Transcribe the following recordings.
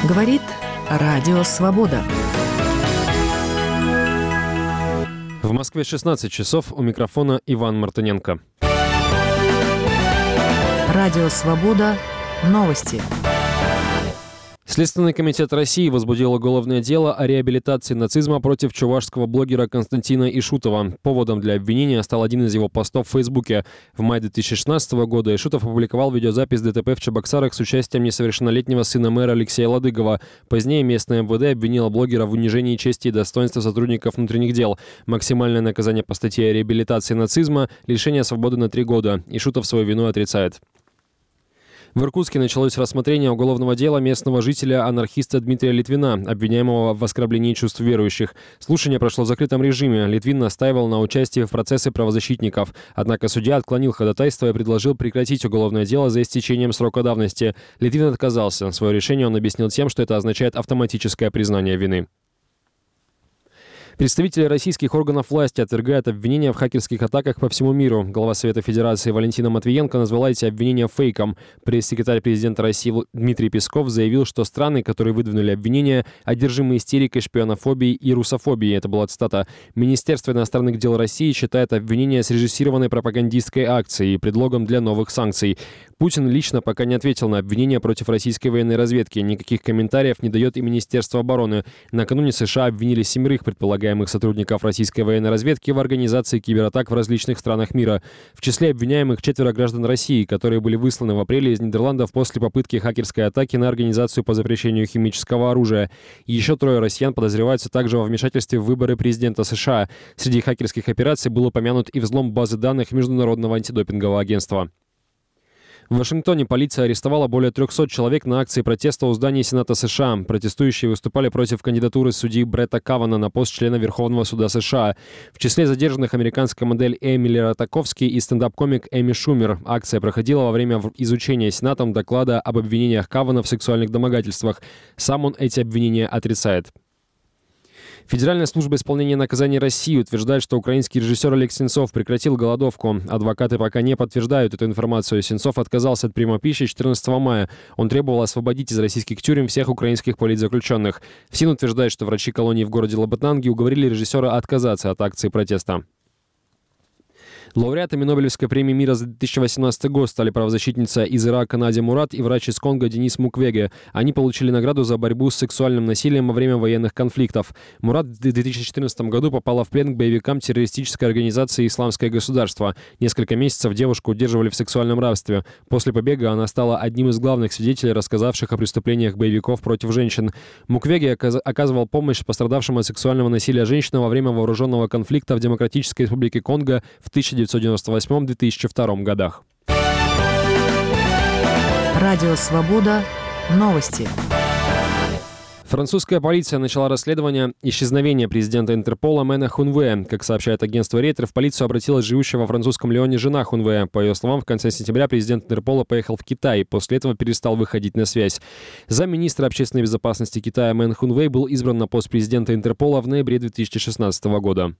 Говорит Радио Свобода. В Москве 16 часов. У микрофона Иван Мартыненко. Радио Свобода. Новости. Следственный комитет России возбудил уголовное дело о реабилитации нацизма против чувашского блогера Константина Ишутова. Поводом для обвинения стал один из его постов в Фейсбуке. В мае 2016 года Ишутов опубликовал видеозапись ДТП в Чебоксарах с участием несовершеннолетнего сына мэра Алексея Ладыгова. Позднее местное МВД обвинило блогера в унижении чести и достоинства сотрудников внутренних дел. Максимальное наказание по статье о реабилитации нацизма – лишение свободы на 3 года. Ишутов свою вину отрицает. В Иркутске началось рассмотрение уголовного дела местного жителя-анархиста Дмитрия Литвина, обвиняемого в оскорблении чувств верующих. Слушание прошло в закрытом режиме. Литвин настаивал на участии в процессе правозащитников. Однако судья отклонил ходатайство и предложил прекратить уголовное дело за истечением срока давности. Литвин отказался. Свое решение он объяснил тем, что это означает автоматическое признание вины. Представители российских органов власти отвергают обвинения в хакерских атаках по всему миру. Глава Совета Федерации Валентина Матвиенко назвала эти обвинения фейком. Пресс-секретарь президента России Дмитрий Песков заявил, что страны, которые выдвинули обвинения, одержимы истерикой, шпионофобией и русофобией. Это была цитата. Министерство иностранных дел России считает обвинения срежиссированной пропагандистской акцией и предлогом для новых санкций. Путин лично пока не ответил на обвинения против российской военной разведки. Никаких комментариев не дает и Министерство обороны. Накануне США обвинили 7 предполагаемых сотрудников российской военной разведки в организации кибератак в различных странах мира. В числе обвиняемых 4 граждан России, которые были высланы в апреле из Нидерландов после попытки хакерской атаки на организацию по запрещению химического оружия. И еще 3 россиян подозреваются также во вмешательстве в выборы президента США. Среди хакерских операций был упомянут и взлом базы данных Международного антидопингового агентства. В Вашингтоне полиция арестовала более 300 человек на акции протеста у здания Сената США. Протестующие выступали против кандидатуры судьи Бретта Кавана на пост члена Верховного суда США. В числе задержанных американская модель Эмили Ратаковски и стендап-комик Эми Шумер. Акция проходила во время изучения Сенатом доклада об обвинениях Кавана в сексуальных домогательствах. Сам он эти обвинения отрицает. Федеральная служба исполнения наказаний России утверждает, что украинский режиссер Олег Сенцов прекратил голодовку. Адвокаты пока не подтверждают эту информацию. Сенцов отказался от приема пищи 14 мая. Он требовал освободить из российских тюрем всех украинских политзаключенных. ФСИН утверждает, что врачи колонии в городе Лабытнанги уговорили режиссера отказаться от акции протеста. Лауреатами Нобелевской премии мира за 2018 год стали правозащитница из Ирака Надя Мурат и врач из Конго Денис Муквеге. Они получили награду за борьбу с сексуальным насилием во время военных конфликтов. Мурат в 2014 году попала в плен к боевикам террористической организации «Исламское государство». Несколько месяцев девушку удерживали в сексуальном рабстве. После побега она стала одним из главных свидетелей, рассказавших о преступлениях боевиков против женщин. Муквеге оказывал помощь пострадавшим от сексуального насилия женщинам во время вооруженного конфликта в Демократической Республике Конго в 1998-2002 годах. Радио Свобода. Новости. Французская полиция начала расследование исчезновения президента Интерпола Мэна Хунвея. Как сообщает агентство Рейтер, в полицию обратилась живущая во французском Лионе жена Хунвея. По ее словам, в конце сентября президент Интерпола поехал в Китай. После этого перестал выходить на связь. Замминистра общественной безопасности Китая Мэн Хунвей был избран на пост президента Интерпола в ноябре 2016 года.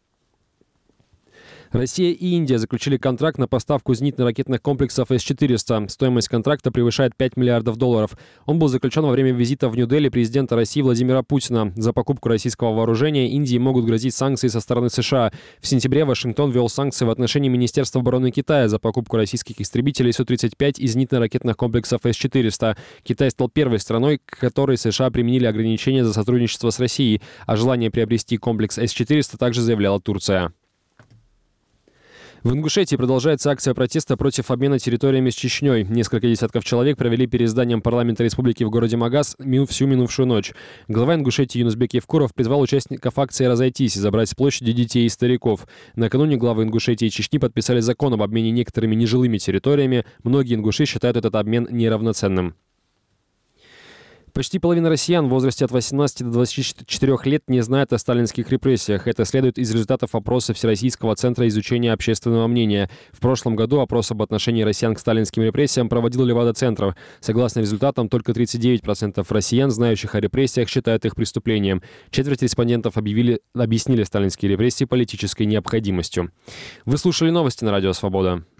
Россия и Индия заключили контракт на поставку зенитно-ракетных комплексов С-400. Стоимость контракта превышает $5 миллиардов. Он был заключен во время визита в Нью-Дели президента России Владимира Путина. За покупку российского вооружения Индии могут грозить санкции со стороны США. В сентябре Вашингтон ввел санкции в отношении Министерства обороны Китая за покупку российских истребителей Су-35 и зенитно-ракетных комплексов С-400. Китай стал первой страной, к которой США применили ограничения за сотрудничество с Россией. О желании приобрести комплекс С-400 также заявляла Турция. В Ингушетии продолжается акция протеста против обмена территориями с Чечней. Несколько десятков человек провели перед зданием парламента республики в городе Магаз всю минувшую ночь. Глава Ингушетии Юнусбек Евкуров призвал участников акции разойтись и забрать с площади детей и стариков. Накануне главы Ингушетии и Чечни подписали закон об обмене некоторыми нежилыми территориями. Многие ингуши считают этот обмен неравноценным. Почти половина россиян в возрасте от 18 до 24 лет не знает о сталинских репрессиях. Это следует из результатов опроса Всероссийского центра изучения общественного мнения. В прошлом году опрос об отношении россиян к сталинским репрессиям проводил Левада-центр. Согласно результатам, только 39% россиян, знающих о репрессиях, считают их преступлением. Четверть респондентов объяснили сталинские репрессии политической необходимостью. Вы слушали новости на Радио Свобода.